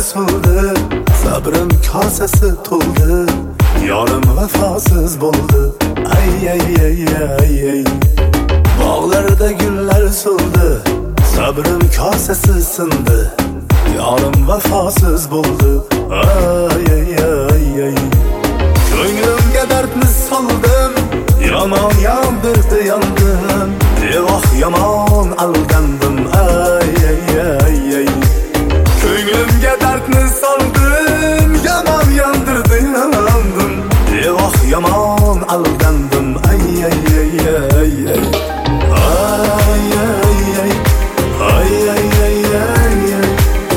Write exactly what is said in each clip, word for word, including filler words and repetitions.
so'ldi, sabrim kosasi to'ldi, yorim vafosiz bo'ldi. Ay ay ay ay ay. Bog'larda gullar so'ldi, sabrim kosasi sindi, yorim vafosiz bo'ldi. Ay ay ay ay. Ko'nglimga dardni soldim, yomon yondirdi yondim, devoh yomon aldandim. Ay ay ay ay. Ko'nglimga dardni soldim, yomon yondirdi yondim, devoh yomon aldandim. Ay ay ay ay ay. Ay ay ay. Ay ay ay ay ay.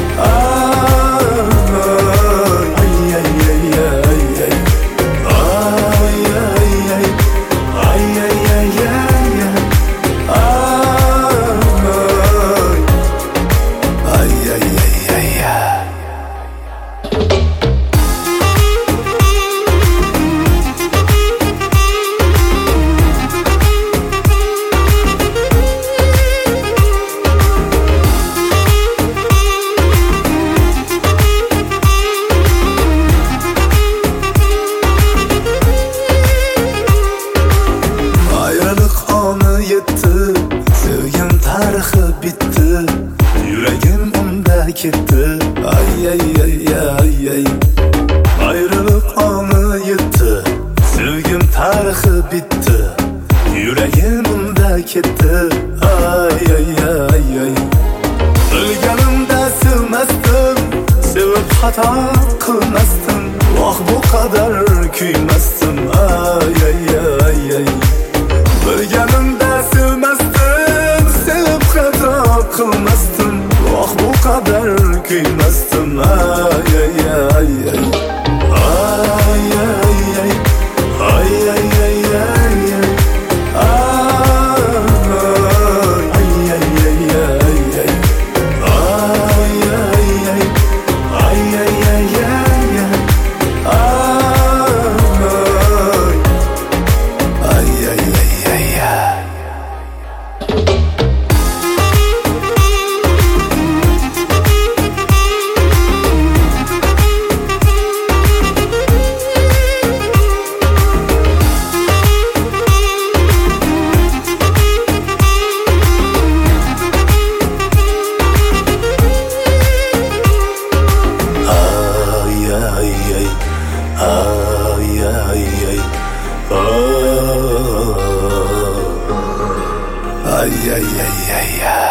Sevgim tarixi bitti, yuragim unda ketdi. Ay ay ay ay ay. Ayrılık anı yetti, sevgim tarixi bitti, yuragim unda ketdi. Ay ay ay ay. Bilganimda sevmasdim, sevib xato qilmasdim, voh bu qadar kuymasdim. Ay ay ay ay. Bilganimda sevmasdim, sevib xato qilmasdim, voh bu qadar kuymasdim. Ay ay ay ay. Ay ay ay. Ay ay ay ay ay. Ay ay ay ay ay. Ay ay ay. Ay ay ay ay ay. Ay ay ay ay ay. Ay ay ay. Ay ay ay ay ay.